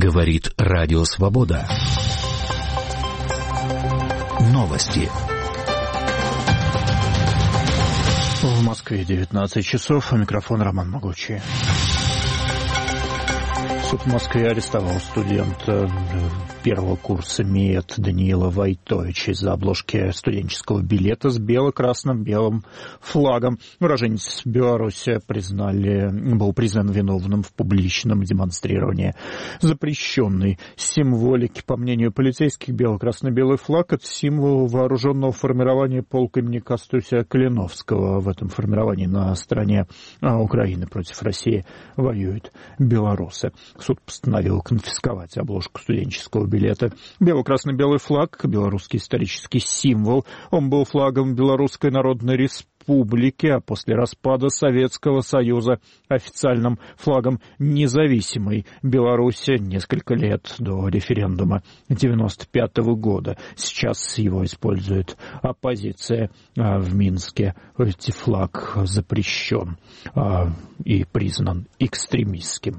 Говорит Радио Свобода. Новости. В Москве 19 часов. Микрофон Роман Могучий. Суд в Москве арестовал студента первого курса МИЭТ Даниила Войтовича из-за обложки студенческого билета с бело-красно-белым флагом. Уроженец Беларуси был признан виновным в публичном демонстрировании запрещенной символики. По мнению полицейских, бело-красно-белый флаг – это символ вооруженного формирования полка имени Кастуся Калиновского. В этом формировании на стороне Украины против России воюют белорусы. Суд постановил конфисковать обложку студенческого билета. Бело-красно-белый флаг – белорусский исторический символ. Он был флагом Белорусской Народной Республики, а после распада Советского Союза официальным флагом независимой Беларуси несколько лет до референдума 1995 года. Сейчас его использует оппозиция в Минске. Этот флаг запрещен и признан экстремистским.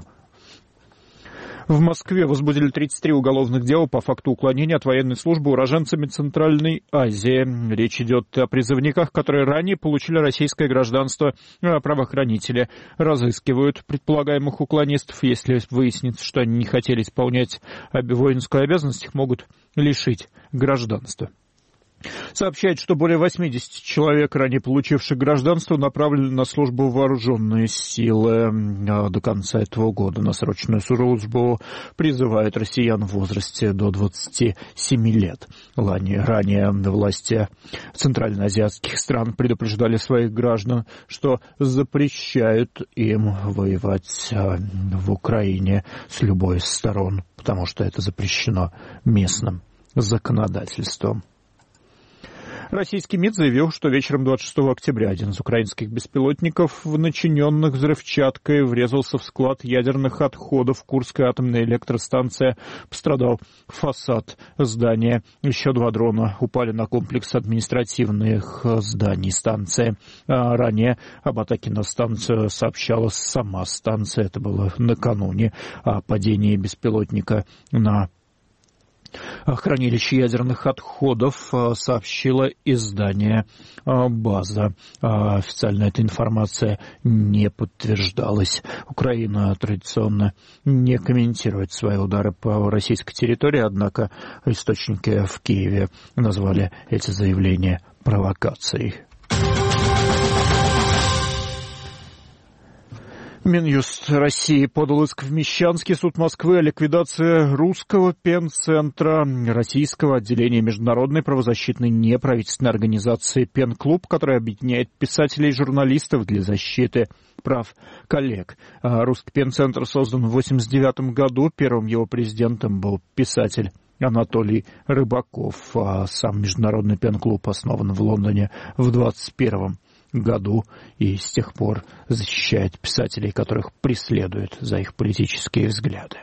В Москве возбудили 33 уголовных дела по факту уклонения от военной службы уроженцами Центральной Азии. Речь идет о призывниках, которые ранее получили российское гражданство. Правоохранители разыскивают предполагаемых уклонистов. Если выяснится, что они не хотели исполнять воинскую обязанность, их могут лишить гражданства. Сообщает, что более 80 человек, ранее получивших гражданство, направлены на службу в вооруженные силы. До конца этого года на срочную службу призывают россиян в возрасте до 27 лет. Ранее власти центральноазиатских стран предупреждали своих граждан, что запрещают им воевать в Украине с любой из сторон, потому что это запрещено местным законодательством. Российский МИД заявил, что вечером 26 октября один из украинских беспилотников, начиненных взрывчаткой, врезался в склад ядерных отходов. Курская атомная электростанция. Пострадал фасад здания. Еще 2 дрона упали на комплекс административных зданий станции. Ранее об атаке на станцию сообщала сама станция. Это было накануне. О падении беспилотника на хранилище ядерных отходов сообщило издание «База». Официально эта информация не подтверждалась. Украина традиционно не комментирует свои удары по российской территории, однако источники в Киеве назвали эти заявления провокацией. Минюст России подал иск в Мещанский суд Москвы о ликвидации русского пенцентра, российского отделения международной правозащитной неправительственной организации «Пен-клуб», которая объединяет писателей и журналистов для защиты прав коллег. Русский пенцентр создан в 1989 году. Первым его президентом был писатель Анатолий Рыбаков. Сам международный пен-клуб основан в Лондоне в 1921 году и с тех пор защищает писателей, которых преследуют за их политические взгляды.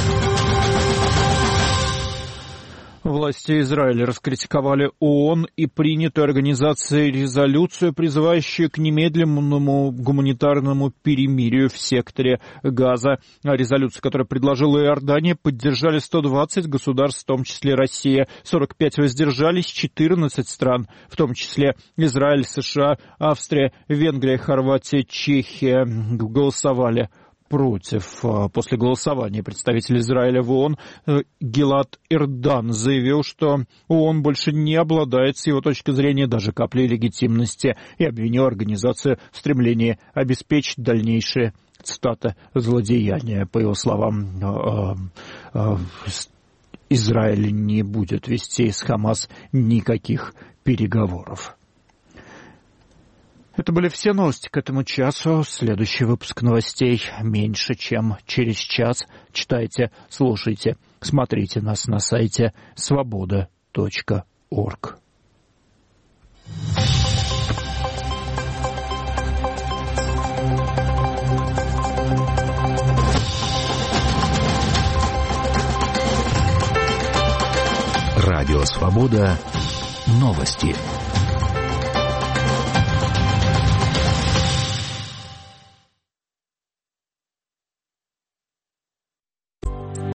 Власти Израиля раскритиковали ООН и принятую организацией резолюцию, призывающую к немедленному гуманитарному перемирию в секторе Газа. Резолюцию, которую предложила Иордания, поддержали 120 государств, в том числе Россия. 45 воздержались, 14 стран, в том числе Израиль, США, Австрия, Венгрия, Хорватия, Чехия, голосовали против. После голосования представитель Израиля в ООН Гилад Эрдан заявил, что ООН больше не обладает, с его точки зрения, даже каплей легитимности, и обвинил организацию в стремлении обеспечить дальнейшее, цитата, злодеяния. По его словам, Израиль не будет вести с Хамас никаких переговоров. Это были все новости к этому часу. Следующий выпуск новостей меньше, чем через час. Читайте, слушайте, смотрите нас на сайте svoboda.org. Радио Свобода. Новости.